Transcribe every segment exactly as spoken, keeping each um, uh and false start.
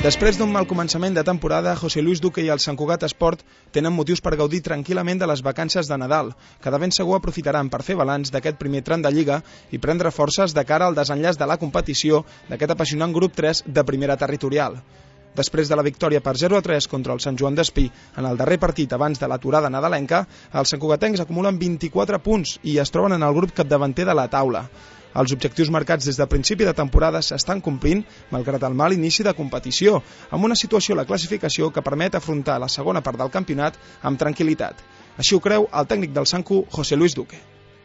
Després d'un mal començament de temporada, José Luis Duque i el Sant Cugat Esport tenen motius per gaudir tranquil·lament de les vacances de Nadal, que de ben segur aprofitaran per fer balanç d'aquest primer tram de Lliga i prendre forces de cara al desenllaç de la competició d'aquest apassionant grup tres de primera territorial. Després de la victòria per zero a tres contra el Sant Joan d'Espí en el darrer partit abans de l'aturada nadalenca, els santcugatencs acumulen vint-i-quatre punts i es troben en el grup capdavanter de la taula. Els objectius marcats des de principi de temporada s'estan complint, malgrat el mal inici de competició, amb una situació a la classificació que permet afrontar la segona part del campionat amb tranquil·litat. Així ho creu el tècnic del Sancu, José Luis Duque.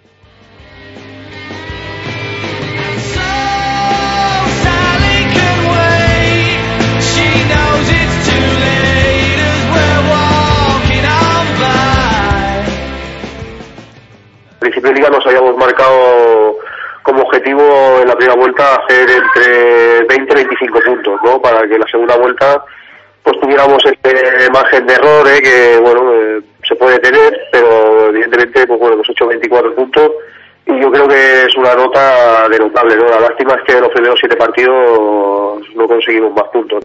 Al principio de liga nos habíamos marcado como objetivo en la primera vuelta hacer entre veinte y veinticinco puntos, ¿no? Para que en la segunda vuelta pues tuviéramos este margen de error, ¿eh? Que bueno, eh, se puede tener, pero evidentemente pues bueno, hemos hecho veinticuatro puntos y yo creo que es una nota de notable, ¿no? La lástima es que en los primeros siete partidos no conseguimos más puntos.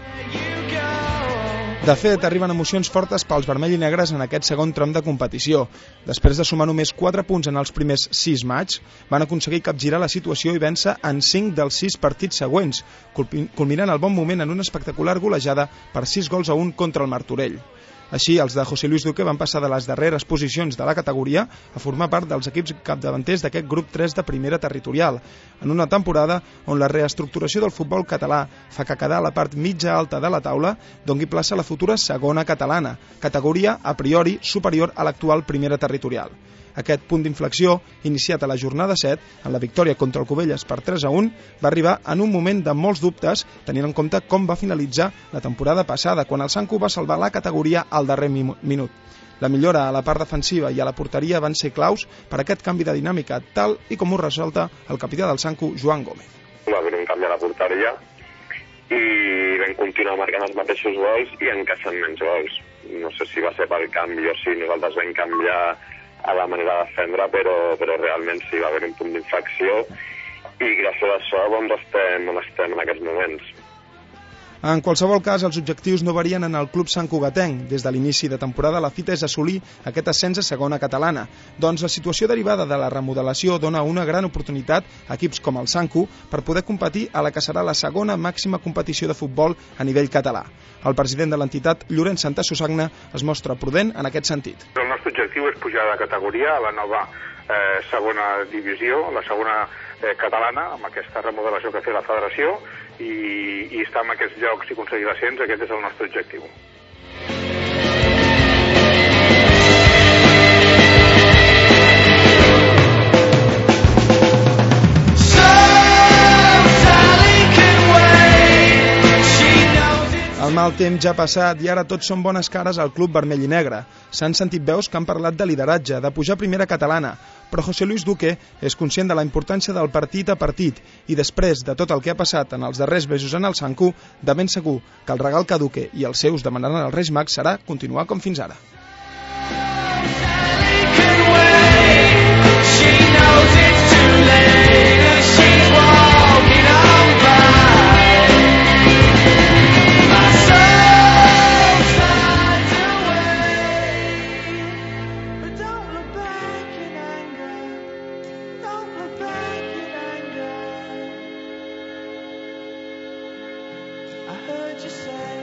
De fet, arriben emocions fortes pels vermell i negres en aquest segon tram de competició. Després de sumar només quatre punts en els primers sis matxs, van aconseguir capgirar la situació i vèncer en cinc dels sis partits següents, culminant el bon moment en una espectacular golejada per sis gols a un contra el Martorell. Així, els de José Luis Duque van passar de les darreres posicions de la categoria a formar part dels equips capdavanters d'aquest grup tres de primera territorial, en una temporada on la reestructuració del futbol català fa que quedar a la part mitja alta de la taula doni plaça a la futura segona catalana, categoria a priori superior a l'actual primera territorial. Aquest punt d'inflexió, iniciat a la jornada set, en la victòria contra el Cubelles per tres a un, va arribar en un moment de molts dubtes, tenint en compte com va finalitzar la temporada passada, quan el Sancu va salvar la categoria al darrer minut. La millora a la part defensiva i a la porteria van ser claus per aquest canvi de dinàmica, tal i com ho ressalta el capità del Sancu, Joan Gómez. Va haver un canvi a la porteria i vam continuar marcant els mateixos gols i encaixant menys gols. No sé si va ser pel canvi o si nosaltres vam canviar a la manera de defendre, però, però realment sí, va haver un punt d'inflexió i gràcies a això doncs estem on estem en aquests moments. En qualsevol cas, els objectius no varien en el club santcugatenc. Des de l'inici de temporada la fita és assolir aquest ascens a segona catalana. Doncs la situació derivada de la remodelació dona una gran oportunitat a equips com el Sancu per poder competir a la que serà la segona màxima competició de futbol a nivell català. El president de l'entitat, Llorenç Santa Susagna, es mostra prudent en aquest sentit. El nostre objectiu és pujar de categoria a la nova eh, segona divisió, la segona eh, catalana, amb aquesta remodelació que ha fet la federació, i, i estar en aquests llocs i aconseguir l'ascens, aquest és el nostre objectiu. El mal temps ja ha passat i ara tots són bones cares al club vermell i negre. S'han sentit veus que han parlat de lideratge, de pujar a primera catalana, però José Luis Duque és conscient de la importància del partit a partit i després de tot el que ha passat en els darrers mesos en el Sancu, de ben segur que el regal que Duque i els seus demanaran als Reis Mags serà continuar com fins ara. I heard you say